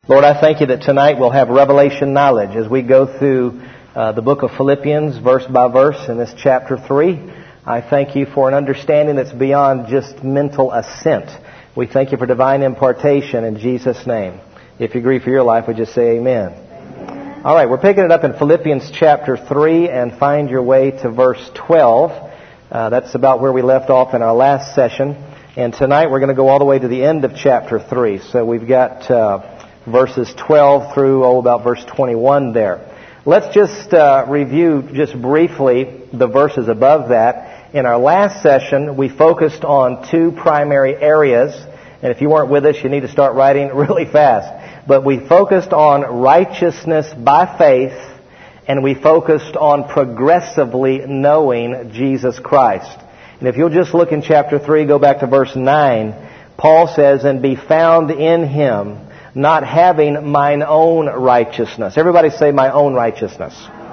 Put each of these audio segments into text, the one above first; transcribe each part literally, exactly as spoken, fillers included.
Lord, I thank you that tonight we'll have revelation knowledge as we go through uh, the book of Philippians verse by verse in this chapter three. I thank you for an understanding that's beyond just mental assent. We thank you for divine impartation in Jesus' name. If you agree for your life, would you say amen? Amen. All right, we're picking it up in Philippians chapter three and find your way to verse twelve. Uh, that's about where we left off in our last session. And tonight we're going to go all the way to the end of chapter three. So we've got uh, verses twelve through, oh, about verse twenty-one there. Let's just uh, review just briefly the verses above that. In our last session, we focused on two primary areas. And if you weren't with us, you need to start writing really fast. But we focused on righteousness by faith, and we focused on progressively knowing Jesus Christ. And if you'll just look in chapter three, go back to verse nine, Paul says, "And be found in Him, not having mine own righteousness." Everybody say, my own righteousness.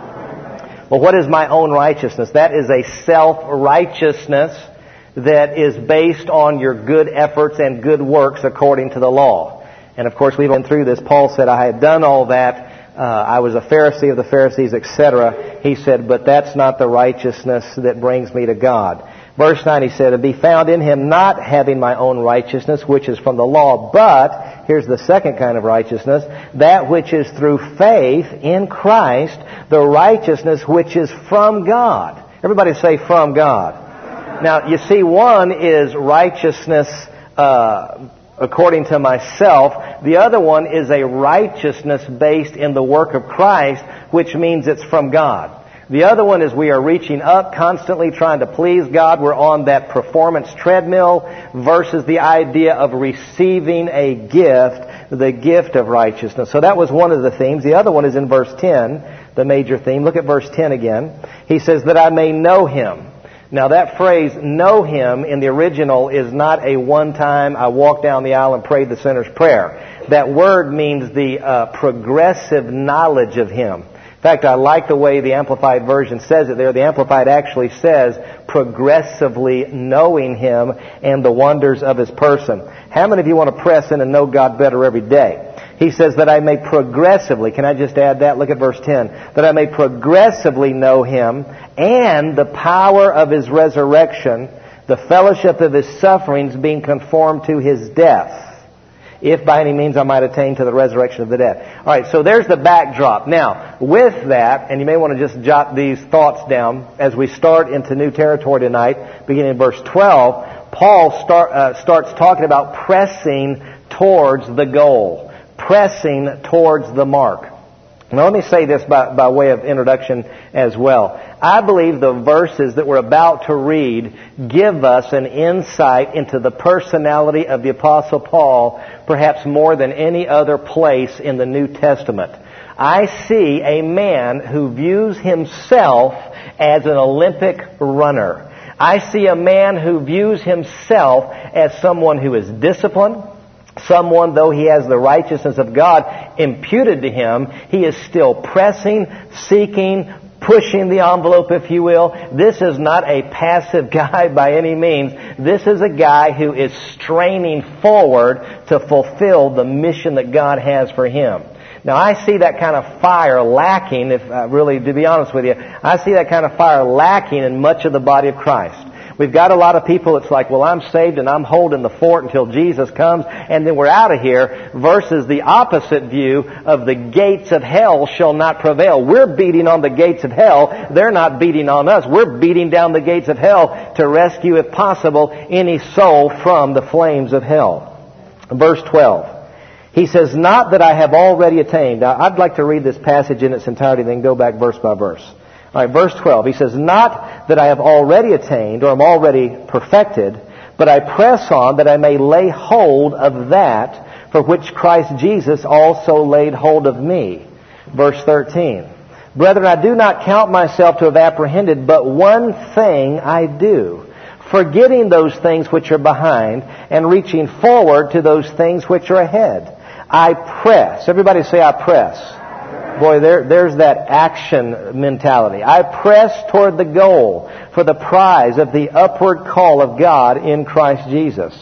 Well, what is my own righteousness? That is a self-righteousness that is based on your good efforts and good works according to the law. And of course, we've been through this. Paul said, I had done all that. Uh, I was a Pharisee of the Pharisees, et cetera. He said, but that's not the righteousness that brings me to God. Verse nine, he said, "And be found in Him, not having my own righteousness, which is from the law, but," here's the second kind of righteousness, "that which is through faith in Christ, the righteousness which is from God." Everybody say, from God. Now, you see, one is righteousness uh, according to myself. The other one is a righteousness based in the work of Christ, which means it's from God. The other one is we are reaching up, constantly trying to please God. We're on that performance treadmill versus the idea of receiving a gift, the gift of righteousness. So that was one of the themes. The other one is in verse ten, the major theme. Look at verse ten again. He says, "that I may know Him." Now that phrase, know Him, in the original is not a one-time, I walked down the aisle and prayed the sinner's prayer. That word means the uh, progressive knowledge of Him. In fact, I like the way the Amplified Version says it there. The Amplified actually says, progressively knowing Him and the wonders of His person. How many of you want to press in and know God better every day? He says that I may progressively, can I just add that? Look at verse ten. "That I may progressively know Him and the power of His resurrection, the fellowship of His sufferings, being conformed to His death, if by any means I might attain to the resurrection of the dead." All right, so there's the backdrop. Now, with that, and you may want to just jot these thoughts down as we start into new territory tonight, beginning in verse twelve, Paul start, uh, starts talking about pressing towards the goal, pressing towards the mark. Now, let me say this by, by way of introduction as well. I believe the verses that we're about to read give us an insight into the personality of the Apostle Paul, perhaps more than any other place in the New Testament. I see a man who views himself as an Olympic runner. I see a man who views himself as someone who is disciplined. Someone, though he has the righteousness of God imputed to him, he is still pressing, seeking, pushing the envelope, if you will. This is not a passive guy by any means. This is a guy who is straining forward to fulfill the mission that God has for him. Now, I see that kind of fire lacking, if uh, really, to be honest with you, I see that kind of fire lacking in much of the body of Christ. We've got a lot of people that's like, well, I'm saved and I'm holding the fort until Jesus comes and then we're out of here, versus the opposite view of the gates of hell shall not prevail. We're beating on the gates of hell. They're not beating on us. We're beating down the gates of hell to rescue, if possible, any soul from the flames of hell. Verse twelve. He says, "not that I have already attained." Now, I'd like to read this passage in its entirety, then go back verse by verse. All right, verse twelve, he says, "Not that I have already attained or am already perfected, but I press on that I may lay hold of that for which Christ Jesus also laid hold of me." Verse thirteen, "Brethren, I do not count myself to have apprehended, but one thing I do, forgetting those things which are behind and reaching forward to those things which are ahead. I press." Everybody say, I press. Boy, there, there's that action mentality. "I press toward the goal for the prize of the upward call of God in Christ Jesus."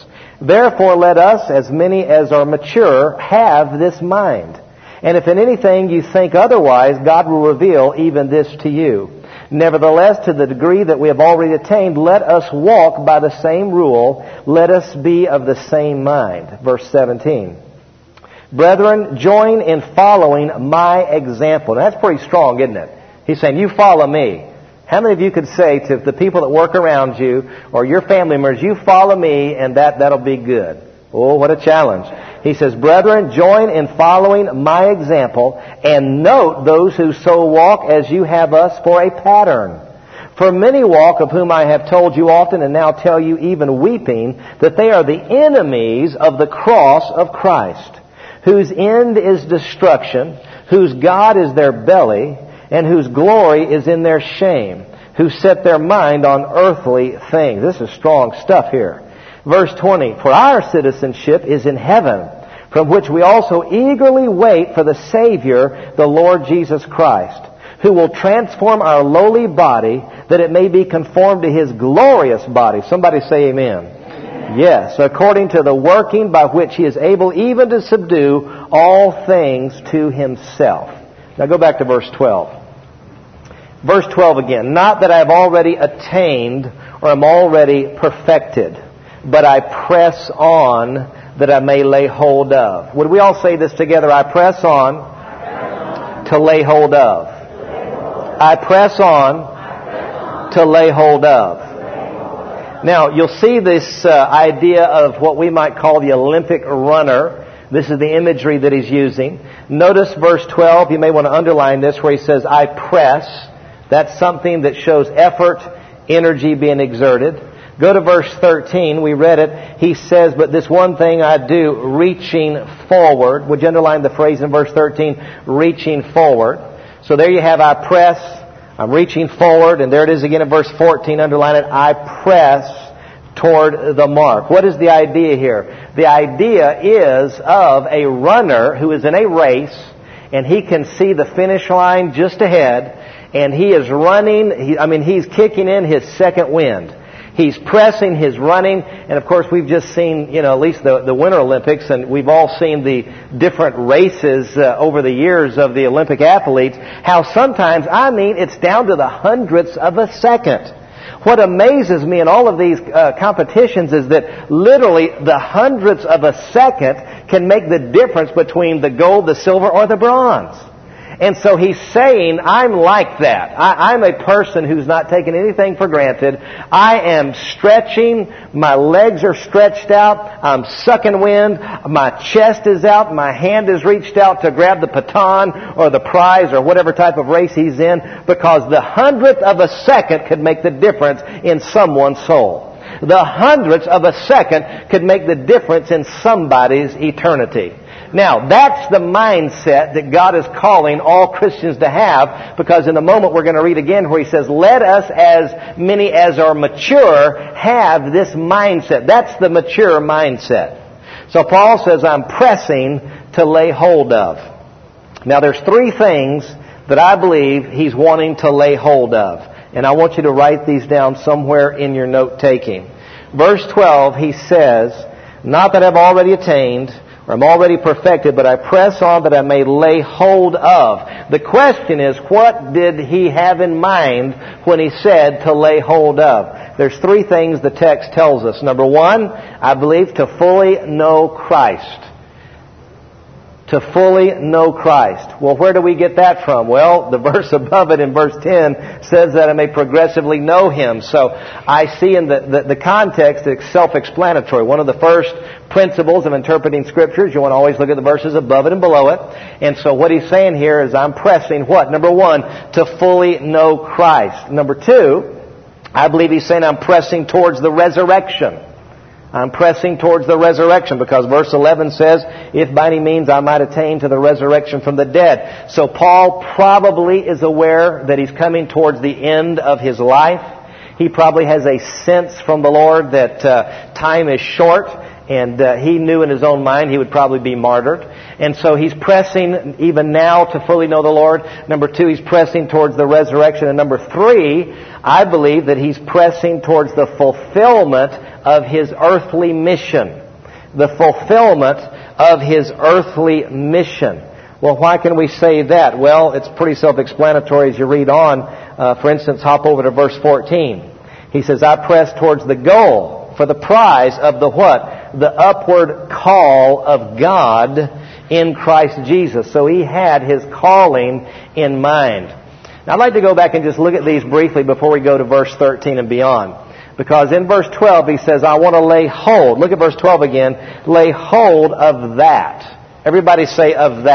Therefore let us, as many as are mature, have this mind. And if in anything you think otherwise, God will reveal even this to you. Nevertheless, to the degree that we have already attained, let us walk by the same rule. Let us be of the same mind. Verse seventeen. Brethren, join in following my example. Now, that's pretty strong, isn't it? He's saying, you follow me. How many of you could say to the people that work around you or your family members, you follow me and that, that'll be good? Oh, what a challenge. He says, brethren, join in following my example and note those who so walk as you have us for a pattern. For many walk, of whom I have told you often and now tell you even weeping, that they are the enemies of the cross of Christ, whose end is destruction, whose God is their belly, and whose glory is in their shame, who set their mind on earthly things. This is strong stuff here. Verse twenty, for our citizenship is in heaven, from which we also eagerly wait for the Savior, the Lord Jesus Christ, who will transform our lowly body, that it may be conformed to His glorious body. Somebody say amen. Amen. Yes, according to the working by which He is able even to subdue all things to Himself. Now go back to verse twelve. Verse twelve again. Not that I have already attained or am already perfected, but I press on that I may lay hold of. Would we all say this together? I press on, I press on to lay hold of. Lay hold. I press on, I press on to lay hold of. Lay hold of. Now, you'll see this uh, idea of what we might call the Olympic runner. This is the imagery that he's using. Notice verse twelve. You may want to underline this where he says, I press. That's something that shows effort, energy being exerted. Go to verse thirteen. We read it. He says, but this one thing I do, reaching forward. Would you underline the phrase in verse thirteen? Reaching forward. So there you have, I press. I'm reaching forward. And there it is again in verse fourteen. Underline it. I press toward the mark. What is the idea here? The idea is of a runner who is in a race and he can see the finish line just ahead. And he is running, he, I mean, he's kicking in his second wind. He's pressing, he's running, and of course we've just seen, you know, at least the, the Winter Olympics, and we've all seen the different races uh, over the years of the Olympic athletes, how sometimes, I mean, it's down to the hundredths of a second. What amazes me in all of these uh, competitions is that literally the hundredths of a second can make the difference between the gold, the silver, or the bronze. And so he's saying, I'm like that. I, I'm a person who's not taking anything for granted. I am stretching. My legs are stretched out. I'm sucking wind. My chest is out. My hand is reached out to grab the baton or the prize or whatever type of race he's in, because the hundredth of a second could make the difference in someone's soul. The hundredth of a second could make the difference in somebody's eternity. Now, that's the mindset that God is calling all Christians to have, because in a moment we're going to read again where He says, let us, as many as are mature, have this mindset. That's the mature mindset. So Paul says, I'm pressing to lay hold of. Now, there's three things that I believe he's wanting to lay hold of. And I want you to write these down somewhere in your note-taking. Verse twelve, he says, not that I've already attained, or I'm already perfected, but I press on that I may lay hold of. The question is, what did he have in mind when he said to lay hold of? There's three things the text tells us. Number one, I believe to fully know Christ. To fully know Christ. Well, where do we get that from? Well, the verse above it in verse ten says that I may progressively know Him. So I see in the, the, the context it's self-explanatory. One of the first principles of interpreting Scriptures, you want to always look at the verses above it and below it. And so what he's saying here is I'm pressing what? Number one, to fully know Christ. Number two, I believe he's saying I'm pressing towards the resurrection. I'm pressing towards the resurrection, because verse eleven says, if by any means I might attain to the resurrection from the dead. So Paul probably is aware that he's coming towards the end of his life. He probably has a sense from the Lord that uh, time is short, and uh, he knew in his own mind he would probably be martyred. And so he's pressing even now to fully know the Lord. Number two, he's pressing towards the resurrection. And number three, I believe that he's pressing towards the fulfillment of his earthly mission. the fulfillment of His earthly mission. Well, why can we say that? Well, it's pretty self-explanatory as you read on. Uh, for instance, hop over to verse fourteen. He says, I press towards the goal for the prize of the what? The upward call of God in Christ Jesus. So he had his calling in mind. Now, I'd like to go back and just look at these briefly before we go to verse thirteen and beyond. Because in verse twelve he says, I want to lay hold. Look at verse twelve again. Lay hold of that. Everybody say of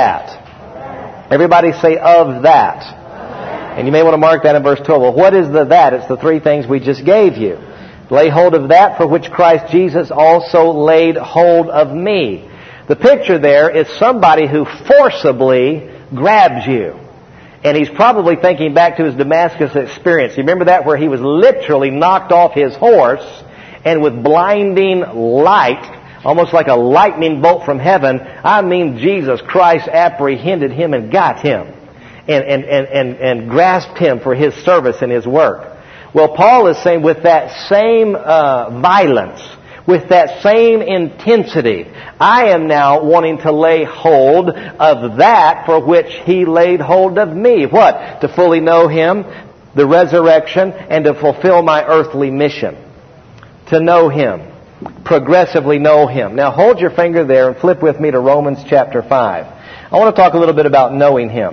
that. Everybody say of that. And you may want to mark that in verse twelve. Well, what is the that? It's the three things we just gave you. Lay hold of that for which Christ Jesus also laid hold of me. The picture there is somebody who forcibly grabs you. And he's probably thinking back to his Damascus experience. You remember that, where he was literally knocked off his horse, and with blinding light, almost like a lightning bolt from heaven, I mean Jesus Christ apprehended him and got him. And, and, and, and, and grasped him for his service and his work. Well, Paul is saying with that same uh, violence, with that same intensity, I am now wanting to lay hold of that for which he laid hold of me. What? To fully know him, the resurrection, and to fulfill my earthly mission. To know him. Progressively know him. Now hold your finger there and flip with me to Romans chapter five. I want to talk a little bit about knowing him.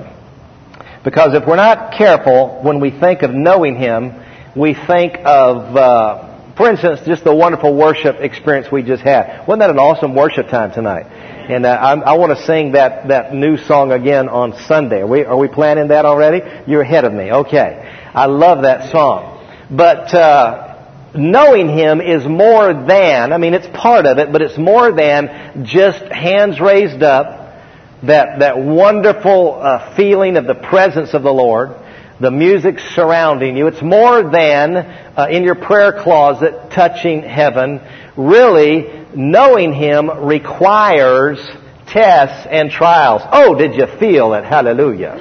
Because if we're not careful, when we think of knowing him, we think of, uh, for instance, just the wonderful worship experience we just had. Wasn't that an awesome worship time tonight? And uh, I, I want to sing that, that new song again on Sunday. Are we, are we planning that already? You're ahead of me. Okay. I love that song. But uh, knowing him is more than, I mean, it's part of it, but it's more than just hands raised up, That, that wonderful uh, feeling of the presence of the Lord, the music surrounding you. It's more than uh, in your prayer closet touching heaven. Really, knowing him requires tests and trials. Oh, did you feel it? Hallelujah.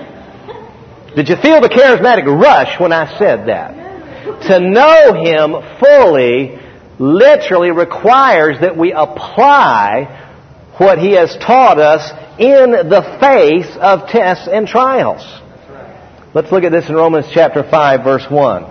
Did you feel the charismatic rush when I said that? To know him fully literally requires that we apply what he has taught us in the face of tests and trials. Let's look at this in Romans chapter five, verse one.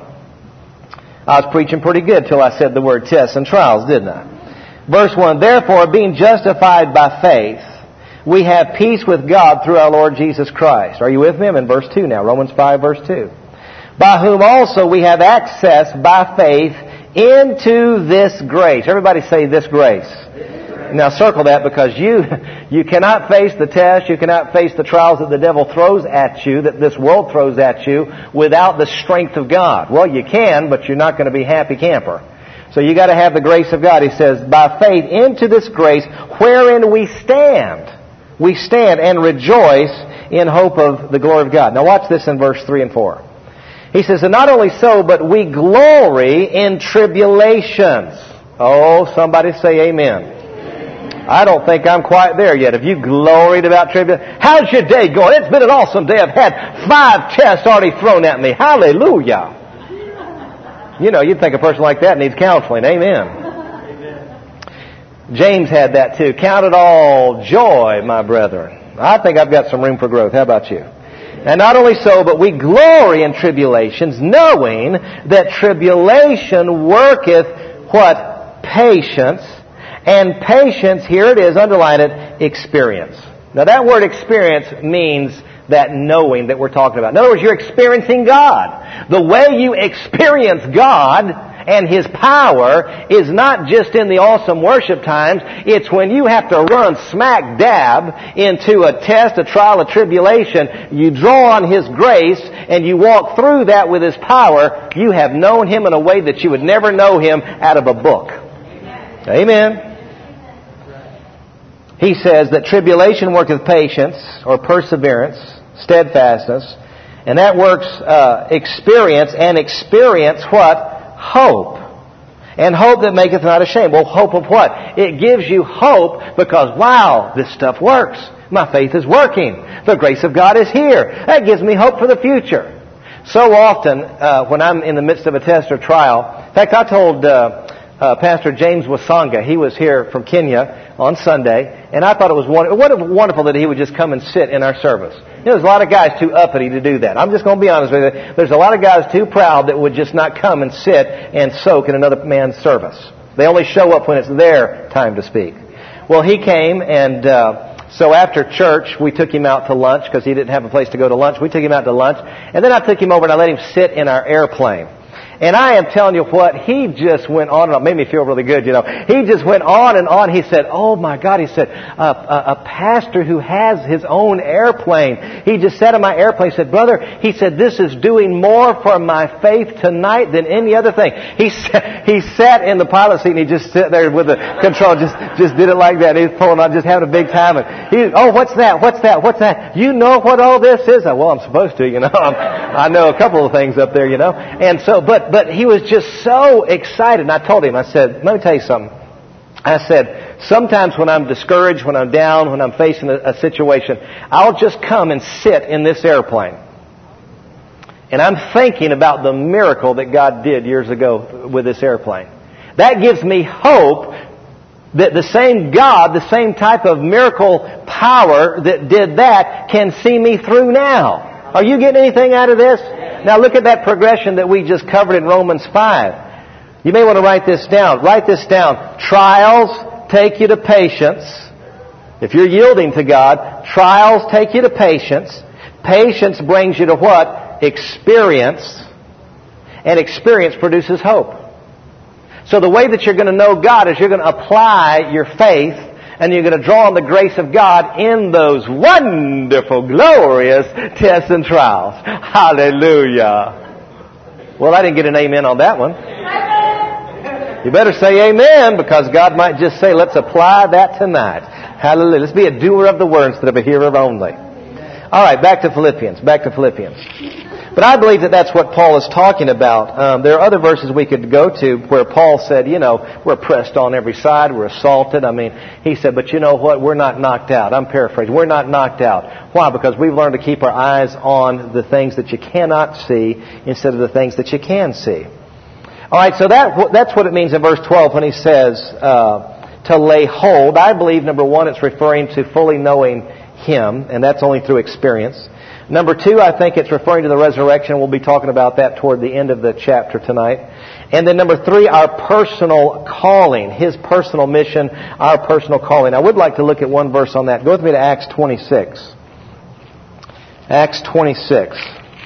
I was preaching pretty good till I said the word tests and trials, didn't I? Verse one, therefore, being justified by faith, we have peace with God through our Lord Jesus Christ. Are you with me? I'm in verse two now, Romans five, verse two. By whom also we have access by faith into this grace. Everybody say this grace. Now circle that, because you you cannot face the test, you cannot face the trials that the devil throws at you, that this world throws at you, without the strength of God. Well, you can, but you're not going to be happy camper. So you got to have the grace of God. He says, by faith into this grace wherein we stand. We stand and rejoice in hope of the glory of God. Now watch this in verse three and four. He says, and not only so, but we glory in tribulations. Oh, somebody say amen. I don't think I'm quite there yet. Have you gloried about tribulation? How's your day going? It's been an awesome day. I've had five tests already thrown at me. Hallelujah. You know, you'd think a person like that needs counseling. Amen. Amen. James had that too. Count it all joy, my brethren. I think I've got some room for growth. How about you? And not only so, but we glory in tribulations, knowing that tribulation worketh what? Patience. And patience, here it is, underline it, experience. Now that word experience means that knowing that we're talking about. In other words, you're experiencing God. The way you experience God and His power is not just in the awesome worship times. It's when you have to run smack dab into a test, a trial, a tribulation. You draw on His grace and you walk through that with His power. You have known Him in a way that you would never know Him out of a book. Amen. Amen. He says that tribulation worketh patience, or perseverance, steadfastness, and that works uh, experience, and experience what? Hope. And hope that maketh not ashamed. Well, hope of what? It gives you hope because, wow, this stuff works. My faith is working. The grace of God is here. That gives me hope for the future. So often, uh, when I'm in the midst of a test or trial, in fact, I told uh, uh, Pastor James Wasonga. He was here from Kenya on Sunday, and I thought it was wonderful, what wonderful that he would just come and sit in our service. You know, there's a lot of guys too uppity to do that. I'm just going to be honest with you. There's a lot of guys too proud that would just not come and sit and soak in another man's service. They only show up when it's their time to speak. Well, he came, and uh, so after church, we took him out to lunch because he didn't have a place to go to lunch. We took him out to lunch, and then I took him over and I let him sit in our airplane. And I am telling you what, he just went on and on. Made me feel really good, you know. He just went on and on. He said, oh my God, he said, a, a, a pastor who has his own airplane. He just sat in my airplane. He said, brother, he said, this is doing more for my faith tonight than any other thing. He sat, he sat in the pilot seat and he just sat there with the control, just, just did it like that. He was pulling on, just having a big time. And he, oh, what's that? What's that? What's that? You know what all this is? I, well, I'm supposed to, you know. I'm, I know a couple of things up there, you know. And so, but, But he was just so excited. And I told him, I said, let me tell you something. I said, sometimes when I'm discouraged, when I'm down, when I'm facing a, a situation, I'll just come and sit in this airplane. And I'm thinking about the miracle that God did years ago with this airplane. That gives me hope that the same God, the same type of miracle power that did that can see me through now. Are you getting anything out of this? Now look at that progression that we just covered in Romans five. You may want to write this down. Write this down. Trials take you to patience. If you're yielding to God, trials take you to patience. Patience brings you to what? Experience. And experience produces hope. So the way that you're going to know God is you're going to apply your faith, and you're going to draw on the grace of God in those wonderful, glorious tests and trials. Hallelujah. Well, I didn't get an amen on that one. You better say amen, because God might just say, let's apply that tonight. Hallelujah. Let's be a doer of the word instead of a hearer only. All right, back to Philippians. Back to Philippians. But I believe that that's what Paul is talking about. Um, there are other verses we could go to where Paul said, you know, we're pressed on every side, we're assaulted. I mean, he said, but you know what? We're not knocked out. I'm paraphrasing. We're not knocked out. Why? Because we've learned to keep our eyes on the things that you cannot see instead of the things that you can see. All right, so that that's what it means in verse twelve when he says uh, to lay hold. I believe, number one, it's referring to fully knowing Him, and that's only through experience. Number two, I think it's referring to the resurrection. We'll be talking about that toward the end of the chapter tonight. And then number three, our personal calling, His personal mission, our personal calling. I would like to look at one verse on that. Go with me to Acts twenty-six. Acts twenty-six.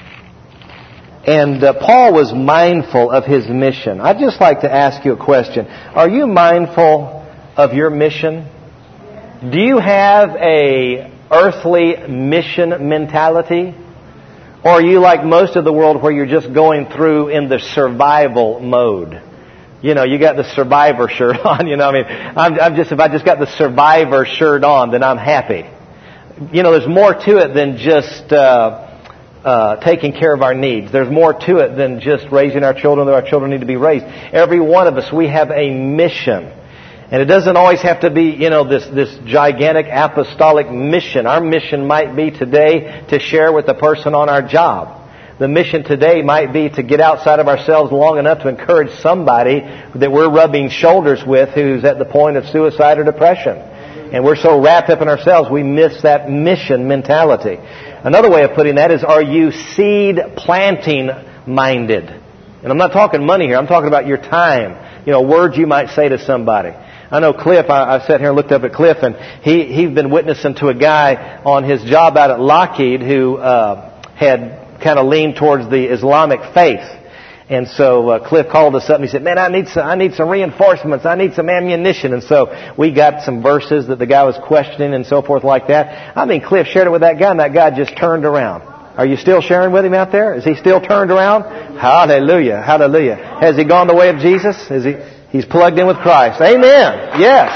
And uh, Paul was mindful of his mission. I'd just like to ask you a question. Are you mindful of your mission? Do you have a earthly mission mentality? Or are you like most of the world where you're just going through in the survival mode? You know, you got the survivor shirt on, you know, I mean, I'm, I'm just, if I just got the survivor shirt on, then I'm happy. You know, there's more to it than just, uh, uh, taking care of our needs. There's more to it than just raising our children that our children need to be raised. Every one of us, we have a mission. And it doesn't always have to be, you know, this, this gigantic apostolic mission. Our mission might be today to share with the person on our job. The mission today might be to get outside of ourselves long enough to encourage somebody that we're rubbing shoulders with who's at the point of suicide or depression. And we're so wrapped up in ourselves, we miss that mission mentality. Another way of putting that is, are you seed planting minded? And I'm not talking money here. I'm talking about your time. You know, words you might say to somebody. I know Cliff, I, I sat here and looked up at Cliff, and he, he'd been witnessing to a guy on his job out at Lockheed who uh, had kind of leaned towards the Islamic faith. And so uh, Cliff called us up and he said, man, I need some, I need some reinforcements. I need some ammunition. And so we got some verses that the guy was questioning and so forth like that. I mean, Cliff shared it with that guy, and that guy just turned around. Are you still sharing with him out there? Is he still turned around? Hallelujah. Hallelujah. Has he gone the way of Jesus? Is he? He's plugged in with Christ. Amen. Yes.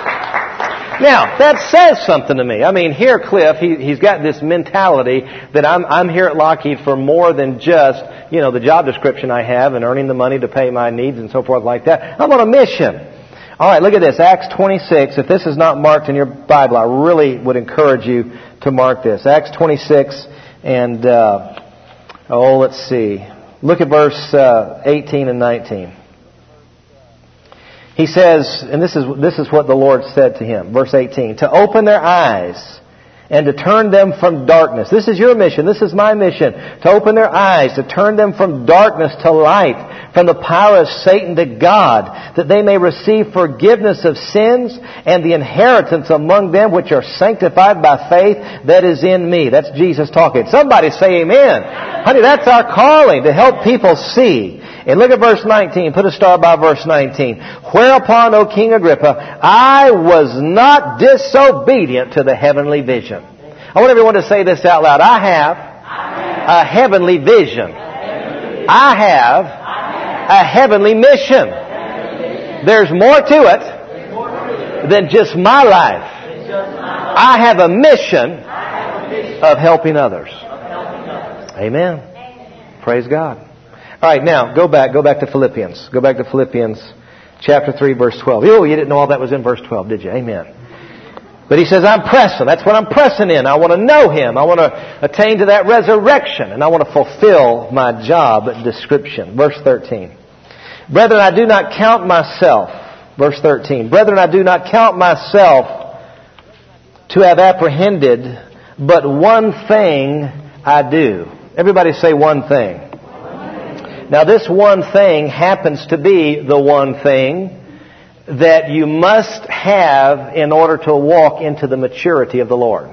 Now, that says something to me. I mean, here Cliff, he, he's got this mentality that I'm, I'm here at Lockheed for more than just, you know, the job description I have and earning the money to pay my needs and so forth like that. I'm on a mission. All right, look at this. Acts twenty-six. If this is not marked in your Bible, I really would encourage you to mark this. Acts twenty-six and, uh, oh, let's see. Look at verse uh, eighteen and nineteen. He says, and this is, this is what the Lord said to him, verse eighteen, to open their eyes and to turn them from darkness. This is your mission. This is my mission. To open their eyes, to turn them from darkness to light, from the power of Satan to God, that they may receive forgiveness of sins and the inheritance among them which are sanctified by faith that is in me. That's Jesus talking. Somebody say amen. Honey, that's our calling, to help people see. And look at verse nineteen. Put a star by verse nineteen. Whereupon, O King Agrippa, I was not disobedient to the heavenly vision. I want everyone to say this out loud. I have, I have a heavenly vision. Heavenly. I, have I have a heavenly mission. Heavenly. There's more to it more than just my life. Just my life. I have a mission, have a mission of helping others. Of helping others. Amen. Amen. Praise God. All right, now, go back. Go back to Philippians. Go back to Philippians chapter three, verse twelve. Oh, you didn't know all that was in verse twelve, did you? Amen. But he says, I'm pressing. That's what I'm pressing in. I want to know Him. I want to attain to that resurrection. And I want to fulfill my job description. Verse thirteen. Brethren, I do not count myself. Verse thirteen. Brethren, I do not count myself to have apprehended, but one thing I do. Everybody say one thing. Now this one thing happens to be the one thing that you must have in order to walk into the maturity of the Lord.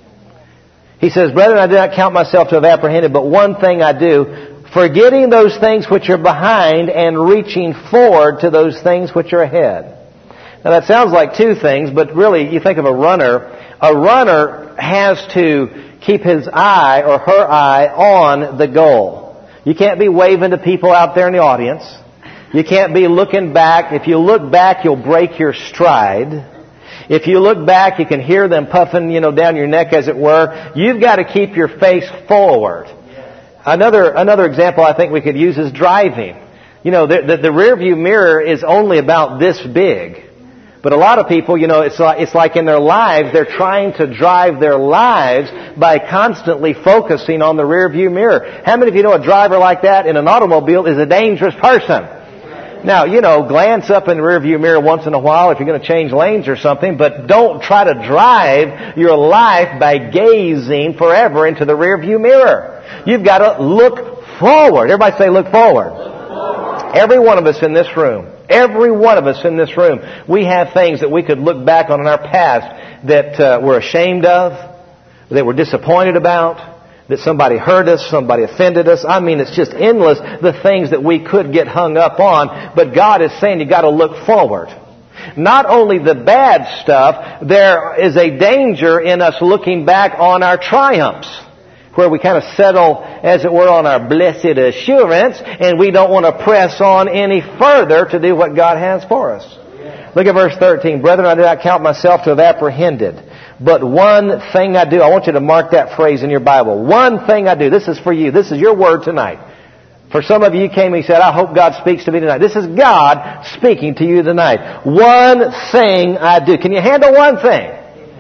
He says, Brethren, I do not count myself to have apprehended, but one thing I do, forgetting those things which are behind and reaching forward to those things which are ahead. Now that sounds like two things, but really you think of a runner. A runner has to keep his eye or her eye on the goal. You can't be waving to people out there in the audience. You can't be looking back. If you look back, you'll break your stride. If you look back, you can hear them puffing, you know, down your neck, as it were. You've got to keep your face forward. Another another example I think we could use is driving. You know, the, the, the rear view mirror is only about this big. But a lot of people, you know, it's like, it's like in their lives, they're trying to drive their lives by constantly focusing on the rear view mirror. How many of you know a driver like that in an automobile is a dangerous person? Now, you know, glance up in the rear view mirror once in a while if you're going to change lanes or something, but don't try to drive your life by gazing forever into the rear view mirror. You've got to look forward. Everybody say look forward. Look forward. Every one of us in this room. Every one of us in this room, we have things that we could look back on in our past that uh, we're ashamed of, that we're disappointed about, that somebody hurt us, somebody offended us. I mean, it's just endless, the things that we could get hung up on. But God is saying you got to look forward. Not only the bad stuff, there is a danger in us looking back on our triumphs, where we kind of settle, as it were, on our blessed assurance, and we don't want to press on any further to do what God has for us. Look at verse thirteen. Brethren, I do not count myself to have apprehended, but one thing I do. I want you to mark that phrase in your Bible. One thing I do. This is for you. This is your word tonight. For some of you, you came and you said, I hope God speaks to me tonight. This is God speaking to you tonight. One thing I do. Can you handle one thing?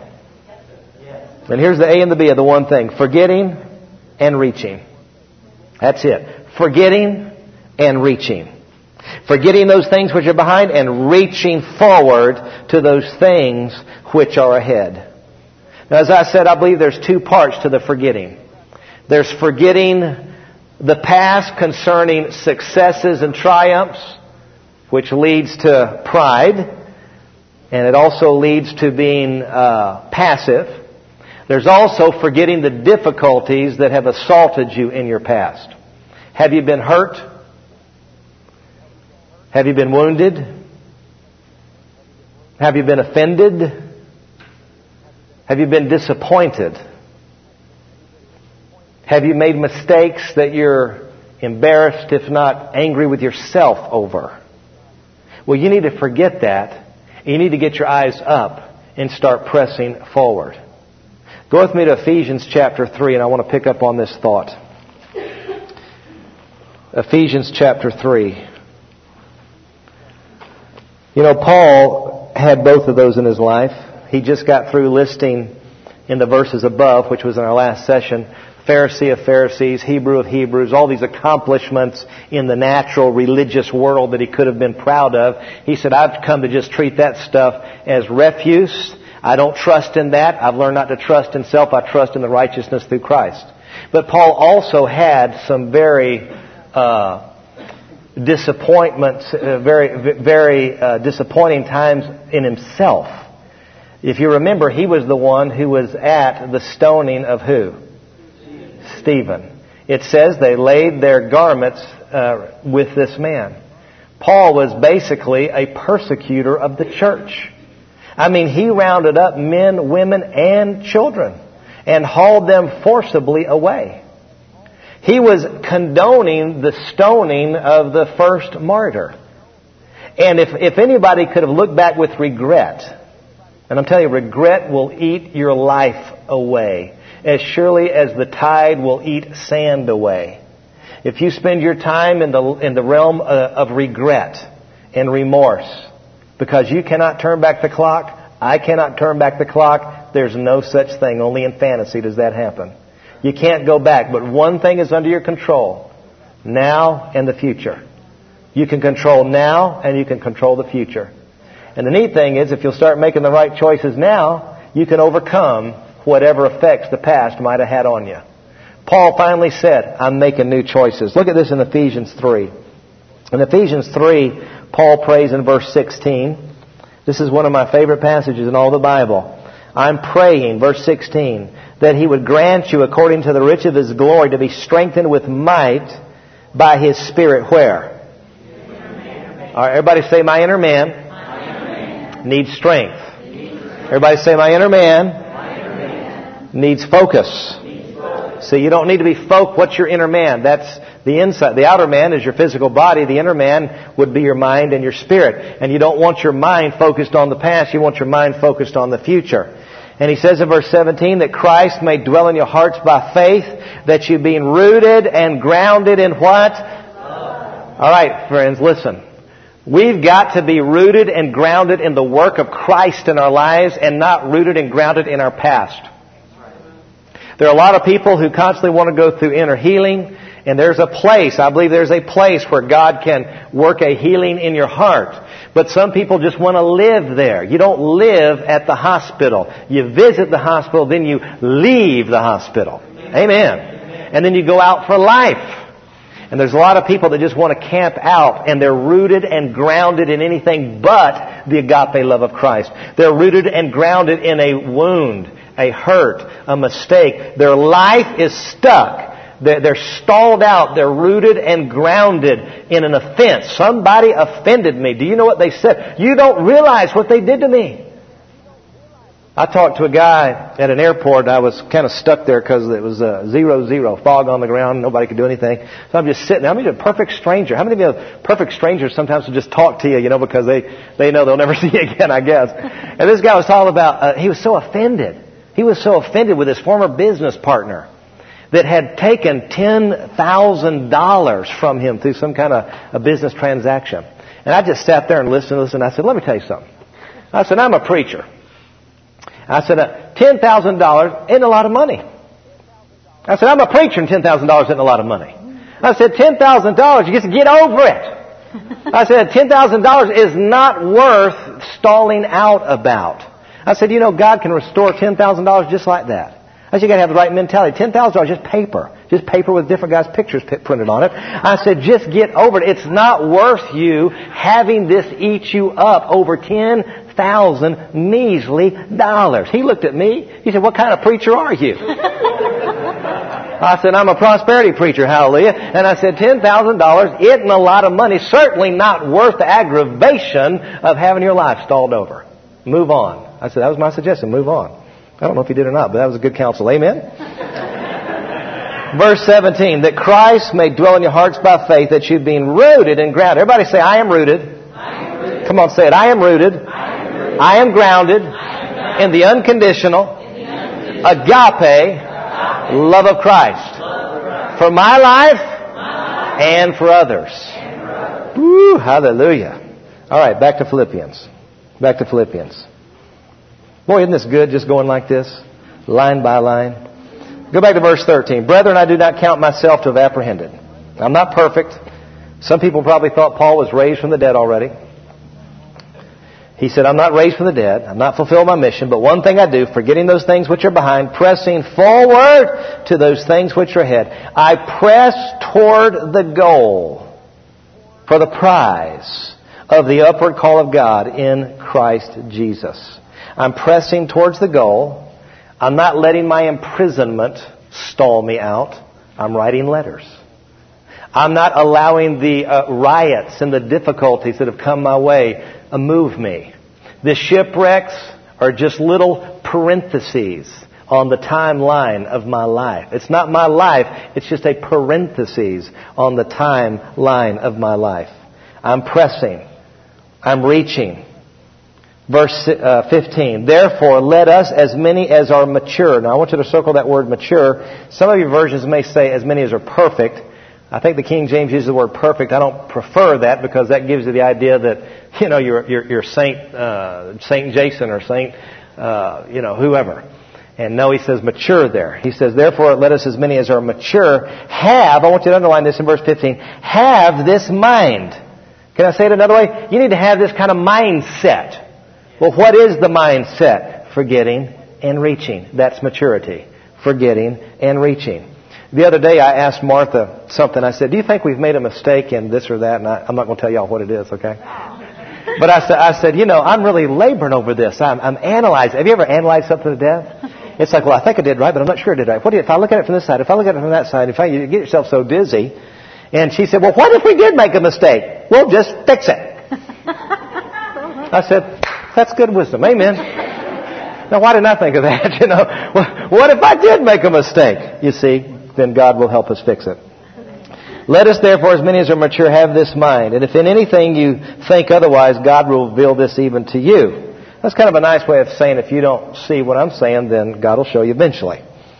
And here's the A and the B of the one thing. Forgetting and reaching. That's it. Forgetting and reaching. Forgetting those things which are behind and reaching forward to those things which are ahead. Now, as I said, I believe there's two parts to the forgetting. There's forgetting the past concerning successes and triumphs, which leads to pride. And it also leads to being uh, passive. There's also forgetting the difficulties that have assaulted you in your past. Have you been hurt? Have you been wounded? Have you been offended? Have you been disappointed? Have you made mistakes that you're embarrassed, if not angry with yourself over? Well, you need to forget that. You need to get your eyes up and start pressing forward. Go with me to Ephesians chapter three, and I want to pick up on this thought. Ephesians chapter three. You know, Paul had both of those in his life. He just got through listing in the verses above, which was in our last session. Pharisee of Pharisees, Hebrew of Hebrews, all these accomplishments in the natural religious world that he could have been proud of. He said, I've come to just treat that stuff as refuse. I don't trust in that. I've learned not to trust in self. I trust in the righteousness through Christ. But Paul also had some very uh, disappointments, uh, very, very uh, disappointing times in himself. If you remember, he was the one who was at the stoning of who? Stephen. It says they laid their garments uh, with this man. Paul was basically a persecutor of the church. I mean, he rounded up men, women, and children and hauled them forcibly away. He was condoning the stoning of the first martyr. And if, if anybody could have looked back with regret, and I'm telling you, regret will eat your life away as surely as the tide will eat sand away. If you spend your time in the in the realm uh, of regret and remorse, because you cannot turn back the clock, I cannot turn back the clock, there's no such thing. Only in fantasy does that happen. You can't go back, but one thing is under your control, now and the future. You can control now and you can control the future. And the neat thing is, if you'll start making the right choices now, you can overcome whatever effects the past might have had on you. Paul finally said, I'm making new choices. Look at this in Ephesians three. In Ephesians three, Paul prays in verse sixteen. This is one of my favorite passages in all the Bible. I'm praying, verse sixteen, that He would grant you, according to the riches of His glory, to be strengthened with might by His Spirit. Where? All right, everybody say, my inner man, my inner man. Needs strength. Needs strength. Everybody say, my inner man needs focus. Needs focus. So you don't need to be focused. What's your inner man? That's the inside. The outer man is your physical body. The inner man would be your mind and your spirit. And you don't want your mind focused on the past. You want your mind focused on the future. And he says in verse seventeen that Christ may dwell in your hearts by faith, that you being rooted and grounded in what? Love. All right, friends, listen. We've got to be rooted and grounded in the work of Christ in our lives and not rooted and grounded in our past. There are a lot of people who constantly want to go through inner healing, and there's a place, I believe there's a place where God can work a healing in your heart. But some people just want to live there. You don't live at the hospital. You visit the hospital, then you leave the hospital. Amen. And then you go out for life. And there's a lot of people that just want to camp out, and they're rooted and grounded in anything but the agape love of Christ. They're rooted and grounded in a wound, a hurt, a mistake. Their life is stuck. They're stalled out. They're rooted and grounded in an offense. Somebody offended me. Do you know what they said? You don't realize what they did to me. I talked to a guy at an airport. I was kind of stuck there because it was uh, zero, zero, fog on the ground. Nobody could do anything. So I'm just sitting there. I mean, a perfect stranger. How many of you perfect strangers sometimes will just talk to you, you know, because they, they know they'll never see you again, I guess. And this guy was talking about, uh, he was so offended. He was so offended with his former business partner that had taken ten thousand dollars from him through some kind of a business transaction. And I just sat there and listened and listened. I said, let me tell you something. I said, I'm a preacher. I said, uh, ten thousand dollars isn't a lot of money. I said, I'm a preacher and ten thousand dollars isn't a lot of money. I said, ten thousand dollars, you just get over it. I said, ten thousand dollars is not worth stalling out about. I said, you know, God can restore ten thousand dollars just like that. I said, you got to have the right mentality. ten thousand dollars, just paper. Just paper with different guys' pictures printed on it. I said, just get over it. It's not worth you having this eat you up over ten thousand measly dollars. He looked at me. He said, what kind of preacher are you? I said, I'm a prosperity preacher, hallelujah. And I said, ten thousand dollars isn't a lot of money. Certainly not worth the aggravation of having your life stalled over. Move on. I said, that was my suggestion. Move on. I don't know if he did or not, but that was a good counsel. Amen? Verse seventeen, that Christ may dwell in your hearts by faith, that you being rooted and grounded. Everybody say, I am rooted. I am rooted. Come on, say it. I am rooted. I am, rooted. I am grounded, I am grounded in the unconditional, in the unconditional agape, agape love of Christ. Love of Christ. For my life, my life and for others. And for others. Woo, hallelujah. All right, back to Philippians. Back to Philippians. Boy, isn't this good just going like this? line by line. Go back to verse thirteen. Brethren, I do not count myself to have apprehended. I'm not perfect. Some people probably thought Paul was raised from the dead already. He said, I'm not raised from the dead. I'm not fulfilled my mission. But one thing I do, forgetting those things which are behind, pressing forward to those things which are ahead. I press toward the goal for the prize of the upward call of God in Christ Jesus. I'm pressing towards the goal. I'm not letting my imprisonment stall me out. I'm writing letters. I'm not allowing the uh, riots and the difficulties that have come my way uh, move me. The shipwrecks are just little parentheses on the timeline of my life. It's not my life. It's just a parenthesis on the timeline of my life. I'm pressing. I'm reaching. Verse uh, fifteen, therefore let us, as many as are mature. Now I want you to circle that word mature. Some of your versions may say as many as are perfect. I think the King James uses the word perfect. I don't prefer that because that gives you the idea that, you know, you're, you're, you're Saint, uh, Saint Jason or Saint, uh, you know, whoever. And no, he says mature there. He says, therefore let us, as many as are mature, have, I want you to underline this in verse fifteen, have this mind. Can I say it another way? You need to have this kind of mindset. Well, what is the mindset? Forgetting and reaching. That's maturity. Forgetting and reaching. The other day I asked Martha something. I said, do you think we've made a mistake in this or that? And I, I'm not going to tell y'all what it is, okay? But I said, I said, you know, I'm really laboring over this. I'm, I'm analyzing. Have you ever analyzed something to death? It's like, well, I think I did right, but I'm not sure I did right. What do you, if I look at it from this side, if I look at it from that side, if I, you get yourself so dizzy. And she said, well, what if we did make a mistake? We'll just fix it. I said, that's good wisdom. Amen. Now, why didn't I think of that? You know, what if I did make a mistake? You see, then God will help us fix it. Let us therefore, as many as are mature, have this mind. And if in anything you think otherwise, God will reveal this even to you. That's kind of a nice way of saying if you don't see what I'm saying, then God will show you eventually.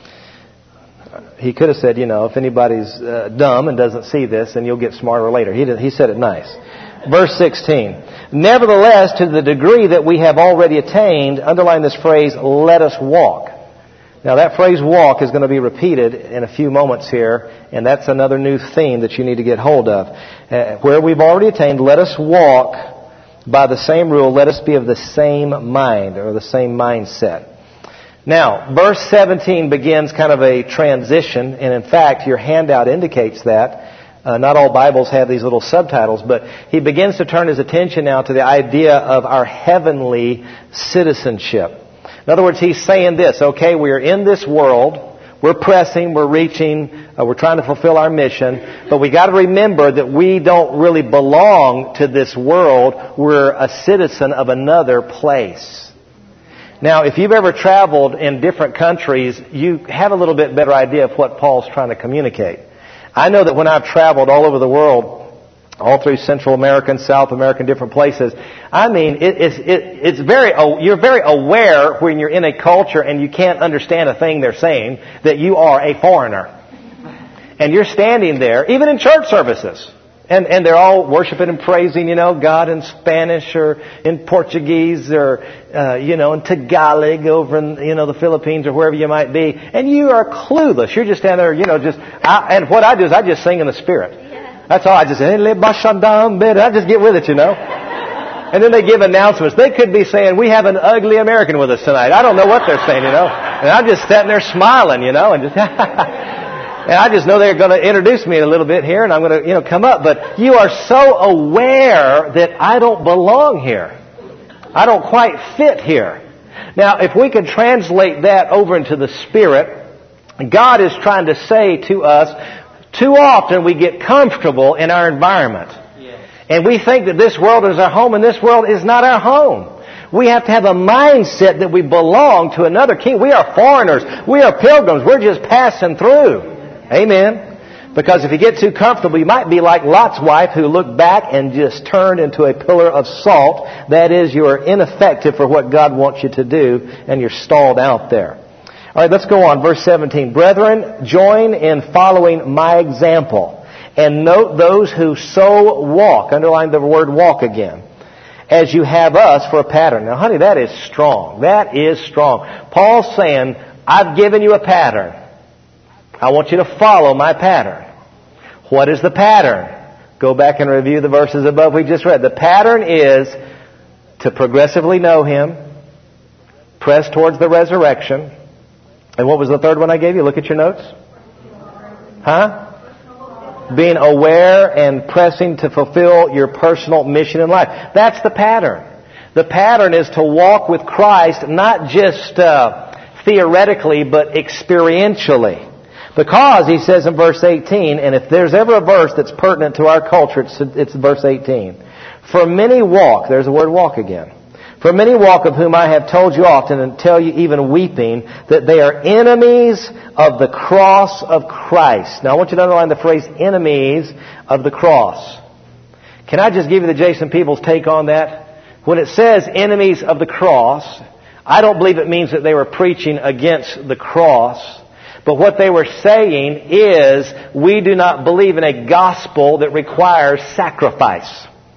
He could have said, you know, if anybody's uh, dumb and doesn't see this, then you'll get smarter later. He did, he said it nice. Verse sixteen. Nevertheless, to the degree that we have already attained, underline this phrase, let us walk. Now that phrase walk is going to be repeated in a few moments here, and that's another new theme that you need to get hold of. Uh, where we've already attained, let us walk by the same rule, let us be of the same mind, or the same mindset. Now, verse seventeen begins kind of a transition, and in fact, your handout indicates that. Uh, not all Bibles have these little subtitles, but he begins to turn his attention now to the idea of our heavenly citizenship. In other words, he's saying this, okay, we're in this world, we're pressing, we're reaching, uh, we're trying to fulfill our mission, but we got to remember that we don't really belong to this world, we're a citizen of another place. Now, if you've ever traveled in different countries, you have a little bit better idea of what Paul's trying to communicate. I know that when I've traveled all over the world, all through Central America and South America and different places, I mean, it, it's, it, it's very, you're very aware when you're in a culture and you can't understand a thing they're saying that you are a foreigner. And you're standing there, even in church services. And, and they're all worshiping and praising, you know, God in Spanish or in Portuguese or, uh, you know, in Tagalog over in, you know, the Philippines or wherever you might be. And you are clueless. You're just standing there, you know, just, I, and what I do is I just sing in the Spirit. Yeah. That's all. I just, I just get with it, you know. And then they give announcements. They could be saying, we have an ugly American with us tonight. I don't know what they're saying, you know. And I'm just sitting there smiling, you know, and just, and I just know they're going to introduce me a little bit here, and I'm going to, you know, come up. But you are so aware that I don't belong here. I don't quite fit here. Now, if we could translate that over into the Spirit, God is trying to say to us, too often we get comfortable in our environment. And we think that this world is our home, and this world is not our home. We have to have a mindset that we belong to another king. We are foreigners. We are pilgrims. We're just passing through. Amen. Because if you get too comfortable, you might be like Lot's wife who looked back and just turned into a pillar of salt. That is, you are ineffective for what God wants you to do, and you're stalled out there. All right, let's go on. Verse seventeen. Brethren, join in following my example, and note those who so walk. Underline the word walk again. As you have us for a pattern. Now, honey, that is strong. That is strong. Paul's saying, I've given you a pattern. I want you to follow my pattern. What is the pattern? Go back and review the verses above we just read. The pattern is to progressively know Him, press towards the resurrection. And what was the third one I gave you? Look at your notes. Huh? Being aware and pressing to fulfill your personal mission in life. That's the pattern. The pattern is to walk with Christ, not just uh, theoretically, but experientially. Because, he says in verse eighteen, and if there's ever a verse that's pertinent to our culture, it's, it's verse eighteen. For many walk, there's the word walk again. For many walk, of whom I have told you often, and tell you even weeping, that they are enemies of the cross of Christ. Now I want you to underline the phrase, enemies of the cross. Can I just give you the Jason Peebles take on that? When it says enemies of the cross, I don't believe it means that they were preaching against the cross. But what they were saying is, we do not believe in a gospel that requires sacrifice.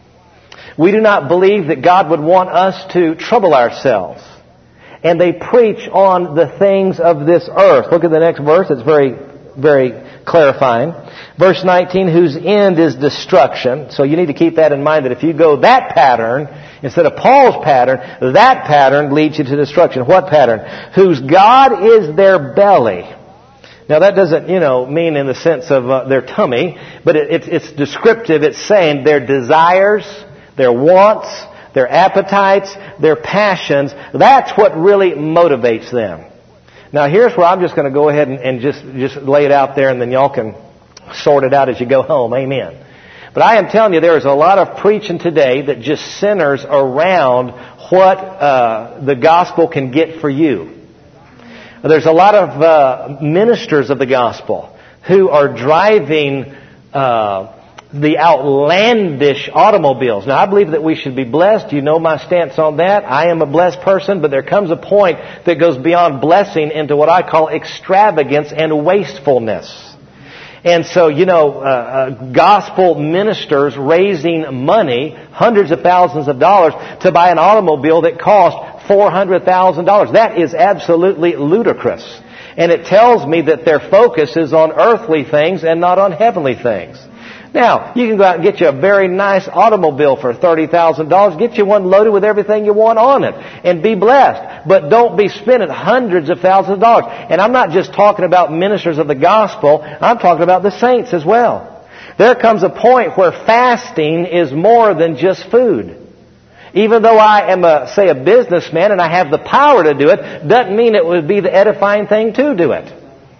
We do not believe that God would want us to trouble ourselves. And they preach on the things of this earth. Look at the next verse. It's very, very clarifying. Verse nineteen, whose end is destruction. So you need to keep that in mind, that if you go that pattern, instead of Paul's pattern, that pattern leads you to destruction. What pattern? Whose God is their belly. Now that doesn't, you know, mean in the sense of uh, their tummy, but it, it's, it's descriptive. It's saying their desires, their wants, their appetites, their passions. That's what really motivates them. Now here's where I'm just going to go ahead and, and just, just lay it out there, and then y'all can sort it out as you go home. Amen. But I am telling you, there is a lot of preaching today that just centers around what uh, the gospel can get for you. There's a lot of uh, ministers of the gospel who are driving uh, the outlandish automobiles. Now, I believe that we should be blessed. You know my stance on that. I am a blessed person, but there comes a point that goes beyond blessing into what I call extravagance and wastefulness. And so, you know, uh, uh, gospel ministers raising money, hundreds of thousands of dollars, to buy an automobile that costs four hundred thousand dollars. That is absolutely ludicrous. And it tells me that their focus is on earthly things and not on heavenly things. Now, you can go out and get you a very nice automobile for thirty thousand dollars. Get you one loaded with everything you want on it and be blessed. But don't be spending hundreds of thousands of dollars. And I'm not just talking about ministers of the gospel. I'm talking about the saints as well. There comes a point where fasting is more than just food. Even though I am, a, say, a businessman and I have the power to do it, doesn't mean it would be the edifying thing to do it.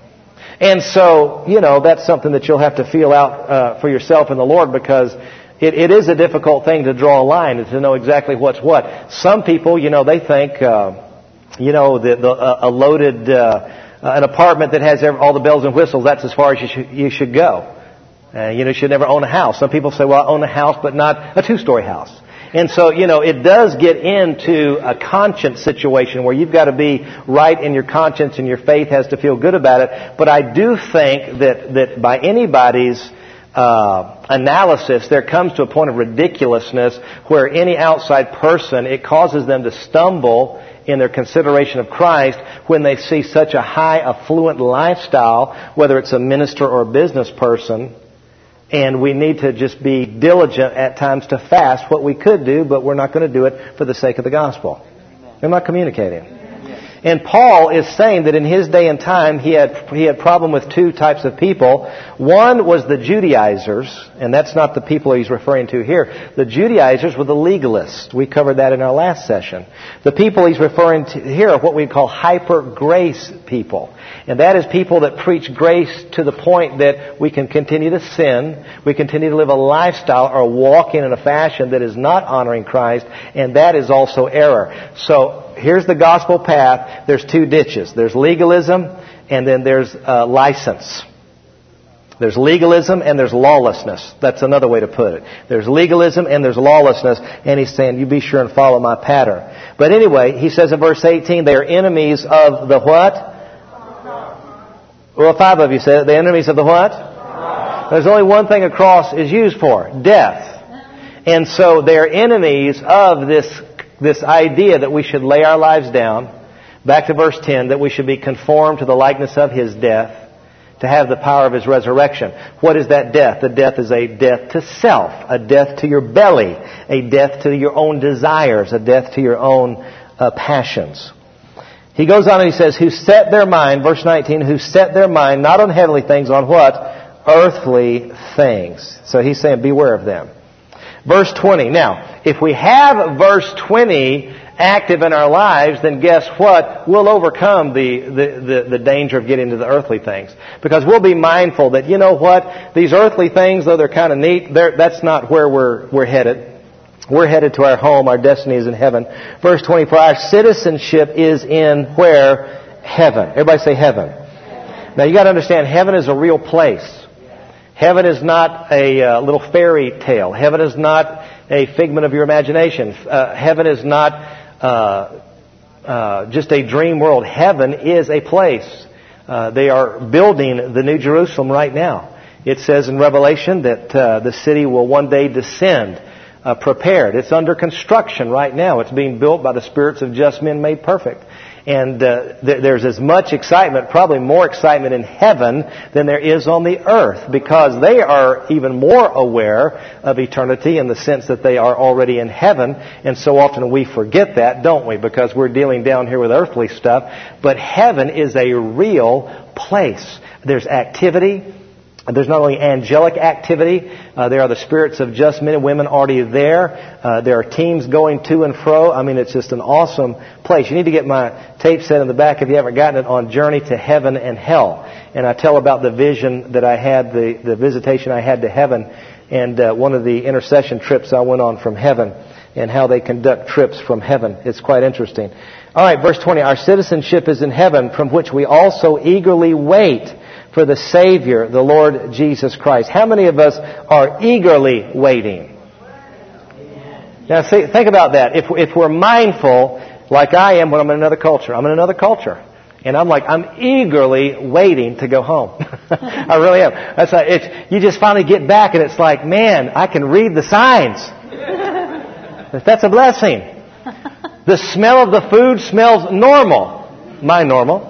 And so, you know, that's something that you'll have to feel out uh, for yourself in the Lord, because it, it is a difficult thing to draw a line and to know exactly what's what. Some people, you know, they think, uh, you know, the, the, uh, a loaded, uh, an apartment that has all the bells and whistles, that's as far as you should, you should go. Uh, you know, you should never own a house. Some people say, well, I own a house, but not a two-story house. And so, you know, it does get into a conscience situation where you've got to be right in your conscience and your faith has to feel good about it. But I do think that, that by anybody's uh, analysis, there comes to a point of ridiculousness where any outside person, it causes them to stumble in their consideration of Christ when they see such a high affluent lifestyle, whether it's a minister or a business person. And we need to just be diligent at times to fast, what we could do, but we're not going to do it for the sake of the gospel. I'm not communicating. And Paul is saying that in his day and time, he had he had problem with two types of people. One was the Judaizers, and that's not the people he's referring to here. The Judaizers were the legalists. We covered that in our last session. The people he's referring to here are what we call hyper-grace people. And that is people that preach grace to the point that we can continue to sin, we continue to live a lifestyle or walk in a fashion that is not honoring Christ, and that is also error. So here's the gospel path. There's two ditches. There's legalism, and then there's uh, license. There's legalism and there's lawlessness. That's another way to put it. There's legalism and there's lawlessness, and he's saying, you be sure and follow my pattern. But anyway, he says in verse eighteen, they are enemies of the what? Well, five of you said it. The enemies of the what? There's only one thing a cross is used for. Death. And so they're enemies of this, this idea that we should lay our lives down, Back to verse ten, that we should be conformed to the likeness of His death, to have the power of His resurrection. What is that death? The death is a death to self, a death to your belly, a death to your own desires, a death to your own uh, passions. He goes on and he says, who set their mind, verse nineteen, who set their mind not on heavenly things, on what? Earthly things. So he's saying, beware of them. Verse twenty. Now, if we have verse twenty active in our lives, then guess what? We'll overcome the, the, the, the danger of getting to the earthly things. Because we'll be mindful that, you know what? These earthly things, though they're kind of neat, that's not where we're, we're headed. We're headed to our home. Our destiny is in heaven. Verse twenty, for our citizenship is in where? Heaven. Everybody say heaven. Now you got to understand, heaven is a real place. Heaven is not a uh, little fairy tale. Heaven is not a figment of your imagination. Uh, heaven is not uh, uh, just a dream world. Heaven is a place. Uh, they are building the New Jerusalem right now. It says in Revelation that uh, the city will one day descend, uh, prepared. It's under construction right now. It's being built by the spirits of just men made perfect. And uh, th- there's as much excitement, probably more excitement in heaven than there is on the earth, because they are even more aware of eternity in the sense that they are already in heaven. And so often we forget that, don't we? Because we're dealing down here with earthly stuff. But heaven is a real place. There's activity. There's not only angelic activity, uh, there are the spirits of just men and women already there. Uh, there are teams going to and fro. I mean, it's just an awesome place. You need to get my tape set in the back if you haven't gotten it, on Journey to Heaven and Hell. And I tell about the vision that I had, the, the visitation I had to heaven, and uh, one of the intercession trips I went on from heaven, and how they conduct trips from heaven. It's quite interesting. All right, verse twenty. Our citizenship is in heaven, from which we also eagerly wait for the Savior, the Lord Jesus Christ. How many of us are eagerly waiting? Now, see, think about that. If, if we're mindful, like I am when I'm in another culture. I'm in another culture. And I'm like, I'm eagerly waiting to go home. I really am. That's like, it's, you just finally get back and it's like, man, I can read the signs. That's a blessing. The smell of the food smells normal. My normal.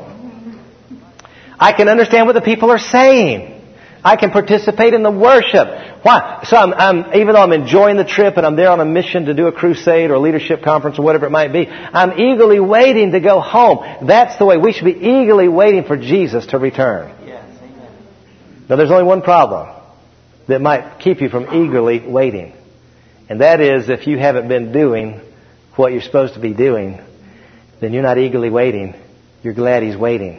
I can understand what the people are saying. I can participate in the worship. Why? So I'm, I'm, even though I'm enjoying the trip and I'm there on a mission to do a crusade or a leadership conference or whatever it might be, I'm eagerly waiting to go home. That's the way we should be, eagerly waiting for Jesus to return. Yes, amen. Now there's only one problem that might keep you from eagerly waiting. And that is, if you haven't been doing what you're supposed to be doing, then you're not eagerly waiting. You're glad He's waiting.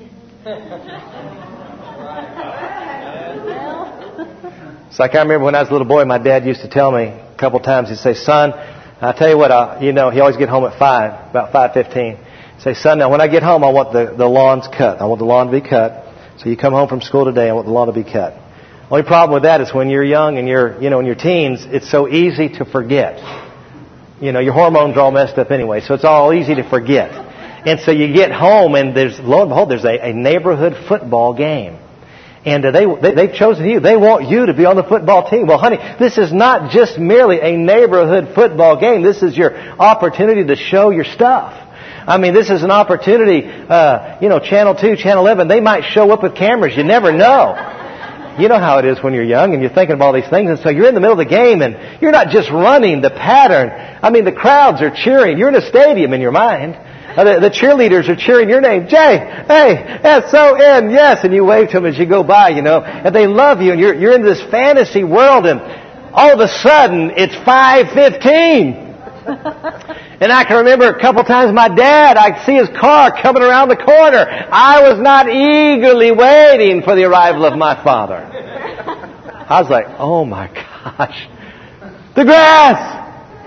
It's like I remember when I was a little boy, my dad used to tell me a couple times, he'd say, son, I'll tell you what, I, you know, he always get home at five, about five fifteen. He'd say, son, now when I get home, I want the, the lawns cut. I want the lawn to be cut. So you come home from school today, I want the lawn to be cut. Only problem with that is when you're young and you're, you know, in your teens, it's so easy to forget. You know, your hormones are all messed up anyway, so it's all easy to forget. And so you get home and there's, lo and behold, there's a, a neighborhood football game. And uh, they, they, they've chosen you. They want you to be on the football team. Well, honey, this is not just merely a neighborhood football game. This is your opportunity to show your stuff. I mean, this is an opportunity, uh, you know, Channel two, Channel eleven, they might show up with cameras. You never know. You know how it is when you're young and you're thinking of all these things. And so you're in the middle of the game and you're not just running the pattern. I mean, the crowds are cheering. You're in a stadium in your mind. Uh, the, the cheerleaders are cheering your name. Jay, hey, S O N, yes. And you wave to them as you go by, you know. And they love you and you're, you're in this fantasy world and all of a sudden it's five fifteen. And I can remember a couple times my dad, I'd see his car coming around the corner. I was not eagerly waiting for the arrival of my father. I was like, oh my gosh. The grass!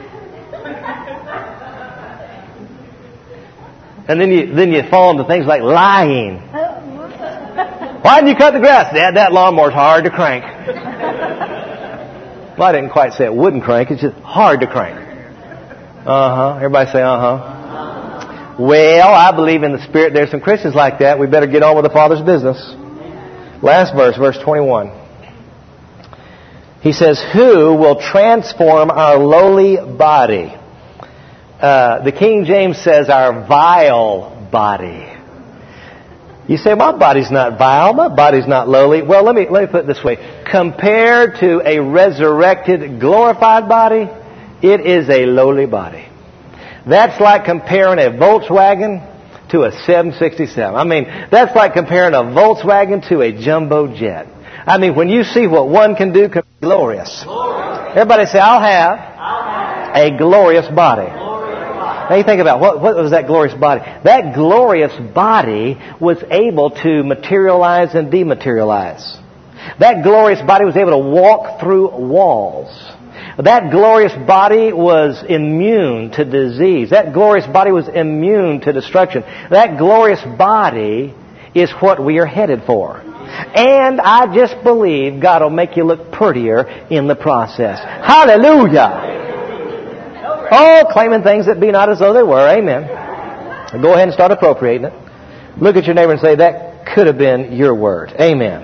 And then you then you fall into things like lying. Why didn't you cut the grass? Dad, that lawnmower's hard to crank. Well, I didn't quite say it wouldn't crank. It's just hard to crank. Uh-huh. Everybody say uh-huh. Well, I believe in the Spirit. There's some Christians like that. We better get on with the Father's business. Last verse, verse twenty-one. He says, who will transform our lowly body? Uh, the King James says our vile body. You say, my body's not vile, my body's not lowly. Well, let me let me put it this way. Compared to a resurrected, glorified body, it is a lowly body. That's like comparing a Volkswagen to a seven sixty-seven. I mean, that's like comparing a Volkswagen to a jumbo jet. I mean, when you see what one can do, can be glorious. glorious. Everybody say, I'll have, I'll have a glorious body. Glorious body. Now you think about, what, what was that glorious body? That glorious body was able to materialize and dematerialize. That glorious body was able to walk through walls. That glorious body was immune to disease. That glorious body was immune to destruction. That glorious body is what we are headed for. And I just believe God will make you look prettier in the process. Hallelujah! Oh, claiming things that be not as though they were. Amen. Go ahead and start appropriating it. Look at your neighbor and say, that could have been your word. Amen.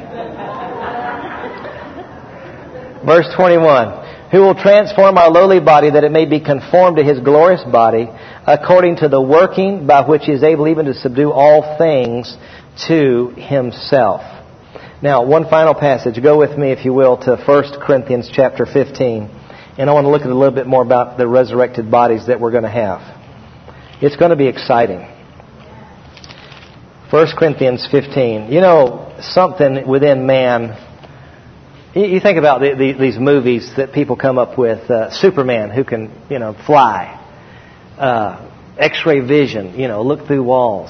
Verse twenty-one. Who will transform our lowly body that it may be conformed to His glorious body, according to the working by which He is able even to subdue all things to Himself. Now, one final passage. Go with me, if you will, to First Corinthians chapter fifteen. And I want to look at a little bit more about the resurrected bodies that we're going to have. It's going to be exciting. First Corinthians fifteen. You know, something within man. You think about the, the, these movies that people come up with. Uh, Superman, who can, you know, fly. Uh, X-ray vision, you know, look through walls.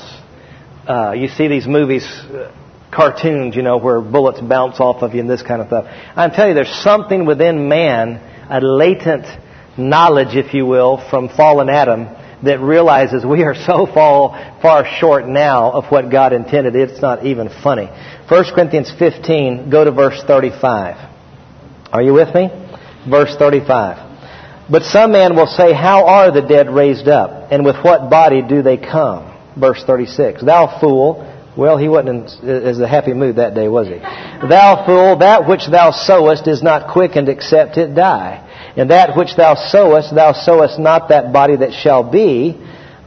Uh, you see these movies, uh, cartoons, you know, where bullets bounce off of you and this kind of stuff. I'm telling you, there's something within man, a latent knowledge, if you will, from fallen Adam, that realizes we are so far, far short now of what God intended. It's not even funny. First Corinthians fifteen, go to verse thirty-five. Are you with me? Verse thirty-five. But some man will say, how are the dead raised up? And with what body do they come? Verse thirty-six. Thou fool. Well, he wasn't in as a happy mood that day, was he? Thou fool, that which thou sowest is not quickened except it die. And that which thou sowest, thou sowest not that body that shall be,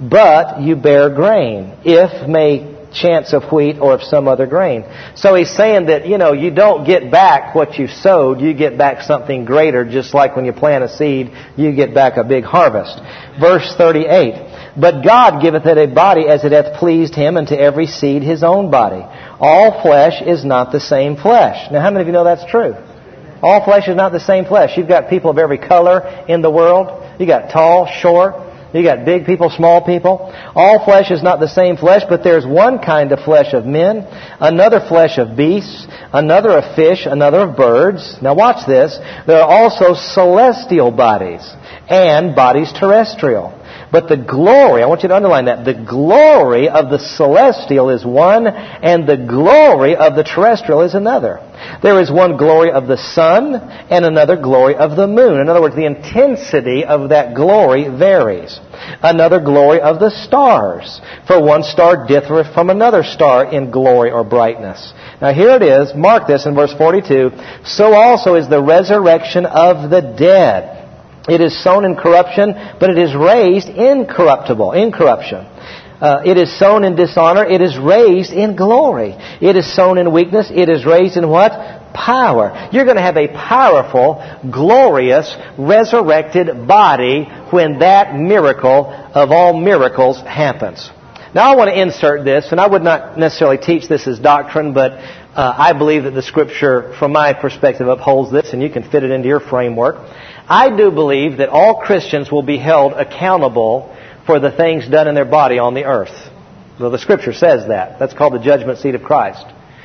but you bear grain, if may chance of wheat or of some other grain. So he's saying that, you know, you don't get back what you sowed, you get back something greater, just like when you plant a seed, you get back a big harvest. Verse thirty-eight. But God giveth it a body as it hath pleased Him, and to every seed his own body. All flesh is not the same flesh. Now, how many of you know that's true? All flesh is not the same flesh. You've got people of every color in the world. You got tall, short. You got big people, small people. All flesh is not the same flesh, but there's one kind of flesh of men, another flesh of beasts, another of fish, another of birds. Now watch this. There are also celestial bodies and bodies terrestrial. But the glory, I want you to underline that, the glory of the celestial is one, and the glory of the terrestrial is another. There is one glory of the sun, and another glory of the moon. In other words, the intensity of that glory varies. Another glory of the stars. For one star differeth from another star in glory or brightness. Now here it is, mark this in verse forty-two. So also is the resurrection of the dead. It is sown in corruption, but it is raised incorruptible, incorruption. Uh, it is sown in dishonor, it is raised in glory. It is sown in weakness, it is raised in what? Power. You're going to have a powerful, glorious, resurrected body when that miracle of all miracles happens. Now I want to insert this, and I would not necessarily teach this as doctrine, but uh, I believe that the Scripture, from my perspective, upholds this, and you can fit it into your framework. I do believe that all Christians will be held accountable for the things done in their body on the earth. Well, the Scripture says that. That's called the judgment seat of Christ.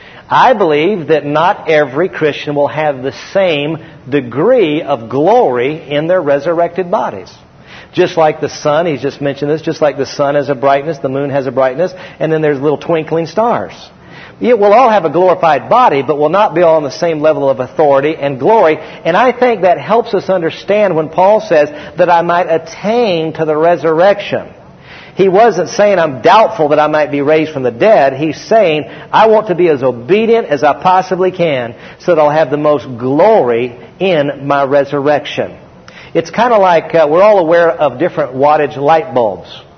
I believe that not every Christian will have the same degree of glory in their resurrected bodies. Just like the sun, he's just mentioned this, just like the sun has a brightness, the moon has a brightness, and then there's little twinkling stars. It will all have a glorified body, but will not be all on the same level of authority and glory. And I think that helps us understand when Paul says that I might attain to the resurrection. He wasn't saying I'm doubtful that I might be raised from the dead. He's saying I want to be as obedient as I possibly can so that I'll have the most glory in my resurrection. It's kind of like uh, we're all aware of different wattage light bulbs.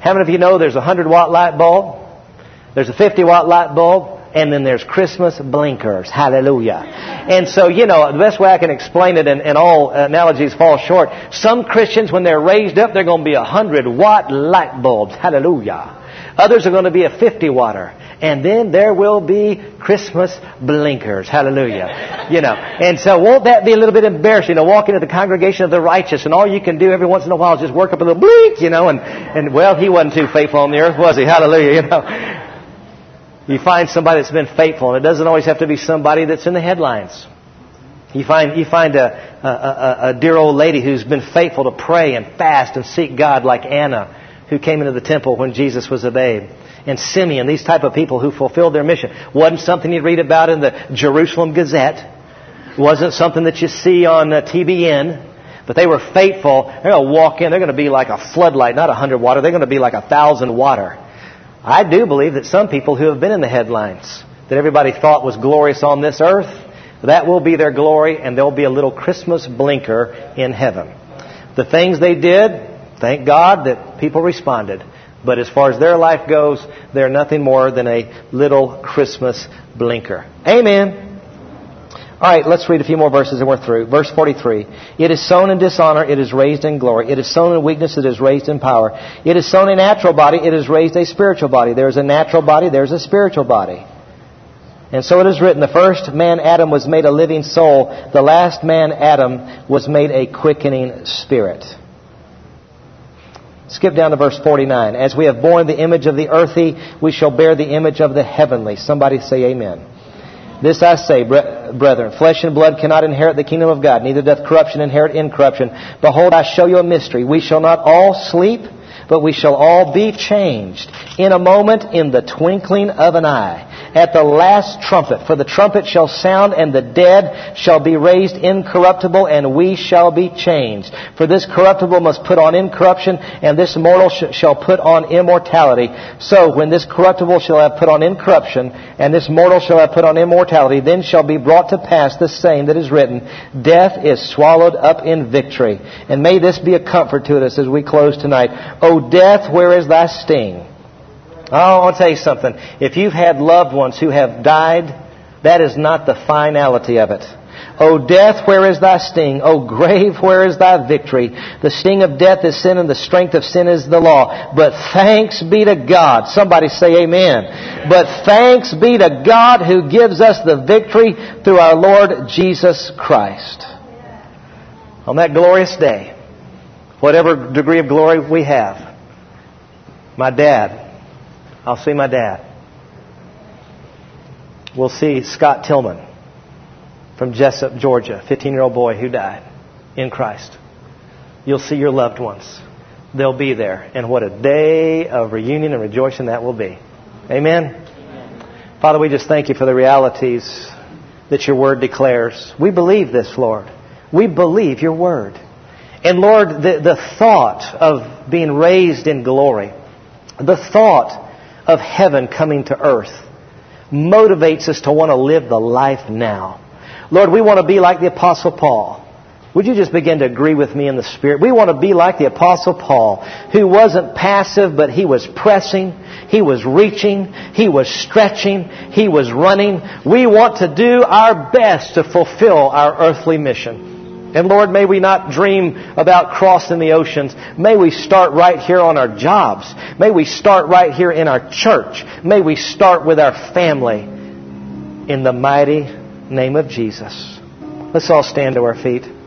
How many of you know there's a one hundred watt light bulb, there's a fifty watt light bulb, and then there's Christmas blinkers? Hallelujah. And so, you know, the best way I can explain it, and, and all analogies fall short, some Christians, when they're raised up, they're going to be a one hundred watt light bulbs. Hallelujah. Others are going to be a fifty watter. And then there will be Christmas blinkers. Hallelujah. You know, and so won't that be a little bit embarrassing, you know, walking into the congregation of the righteous, and all you can do every once in a while is just work up a little blink, you know, and, and well, he wasn't too faithful on the earth, was he? Hallelujah, you know. You find somebody that's been faithful, and it doesn't always have to be somebody that's in the headlines. You find you find a, a, a, a dear old lady who's been faithful to pray and fast and seek God, like Anna, who came into the temple when Jesus was a babe. And Simeon, these type of people who fulfilled their mission. Wasn't something you'd read about in the Jerusalem Gazette. Wasn't something that you see on uh, T B N. But they were faithful. They're going to walk in. They're going to be like a floodlight, not a hundred water. They're going to be like a thousand water. I do believe that some people who have been in the headlines, that everybody thought was glorious on this earth, that will be their glory, and there'll be a little Christmas blinker in heaven. The things they did, thank God that people responded. But as far as their life goes, they're nothing more than a little Christmas blinker. Amen. All right, let's read a few more verses and we're through. Verse forty-three. It is sown in dishonor, it is raised in glory. It is sown in weakness, it is raised in power. It is sown a natural body, it is raised a spiritual body. There is a natural body, there is a spiritual body. And so it is written, the first man, Adam, was made a living soul. The last man, Adam, was made a quickening spirit. Skip down to verse forty-nine. As we have borne the image of the earthy, we shall bear the image of the heavenly. Somebody say amen. This I say, brethren, flesh and blood cannot inherit the kingdom of God, neither doth corruption inherit incorruption. Behold, I show you a mystery. We shall not all sleep, but we shall all be changed in a moment, in the twinkling of an eye, at the last trumpet. For the trumpet shall sound, and the dead shall be raised incorruptible, and we shall be changed. For this corruptible must put on incorruption, and this mortal sh- shall put on immortality. So when this corruptible shall have put on incorruption, and this mortal shall have put on immortality, then shall be brought to pass the saying that is written, death is swallowed up in victory. And may this be a comfort to us as we close tonight. O death, where is thy sting? Oh, I want to tell you something. If you've had loved ones who have died, that is not the finality of it. O death, where is thy sting? O grave, where is thy victory? The sting of death is sin, and the strength of sin is the law. But thanks be to God. Somebody say amen. But thanks be to God who gives us the victory through our Lord Jesus Christ. On that glorious day, whatever degree of glory we have, my dad, I'll see my dad. We'll see Scott Tillman from Jessup, Georgia, fifteen-year-old boy who died in Christ. You'll see your loved ones. They'll be there. And what a day of reunion and rejoicing that will be. Amen? Amen. Father, we just thank you for the realities that your word declares. We believe this, Lord. We believe your word. And Lord, the, the thought of being raised in glory, the thought of heaven coming to earth motivates us to want to live the life now. Lord, we want to be like the Apostle Paul. Would you just begin to agree with me in the Spirit? We want to be like the Apostle Paul, who wasn't passive, but he was pressing, he was reaching, he was stretching, he was running. We want to do our best to fulfill our earthly mission. And Lord, may we not dream about crossing the oceans. May we start right here on our jobs. May we start right here in our church. May we start with our family. In the mighty name of Jesus. Let's all stand to our feet.